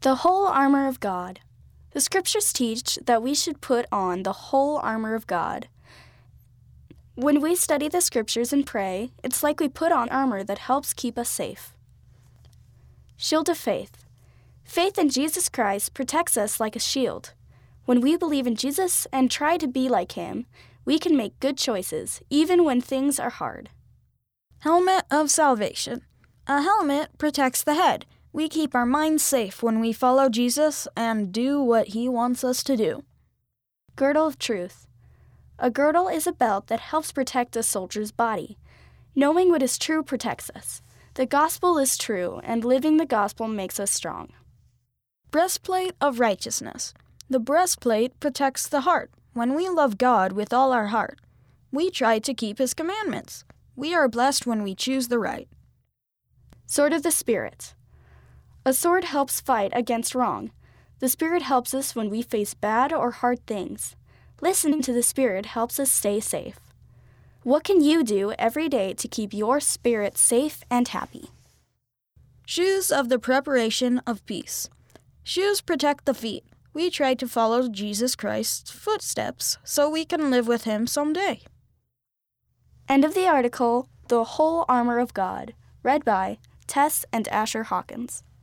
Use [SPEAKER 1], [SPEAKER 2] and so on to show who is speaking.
[SPEAKER 1] The whole armor of God. The scriptures teach that we should put on the whole armor of God. When we study the scriptures and pray, it's like we put on armor that helps keep us safe. Shield of faith. Faith in Jesus Christ protects us like a shield. When we believe in Jesus and try to be like him, we can make good choices, even when things are hard.
[SPEAKER 2] Helmet of salvation. A helmet protects the head. We keep our minds safe when we follow Jesus and do what he wants us to do.
[SPEAKER 1] Girdle of truth. A girdle is a belt that helps protect a soldier's body. Knowing what is true protects us. The gospel is true, and living the gospel makes us strong.
[SPEAKER 2] Breastplate of righteousness. The breastplate protects the heart. When we love God with all our heart, we try to keep his commandments. We are blessed when we choose the right.
[SPEAKER 1] Sword of the Spirit. A sword helps fight against wrong. The Spirit helps us when we face bad or hard things. Listening to the Spirit helps us stay safe. What can you do every day to keep your spirit safe and happy?
[SPEAKER 2] Shoes of the preparation of peace. Shoes protect the feet. We try to follow Jesus Christ's footsteps so we can live with him someday.
[SPEAKER 1] End of the article, The Whole Armor of God, read by Tess and Asher Hawkins.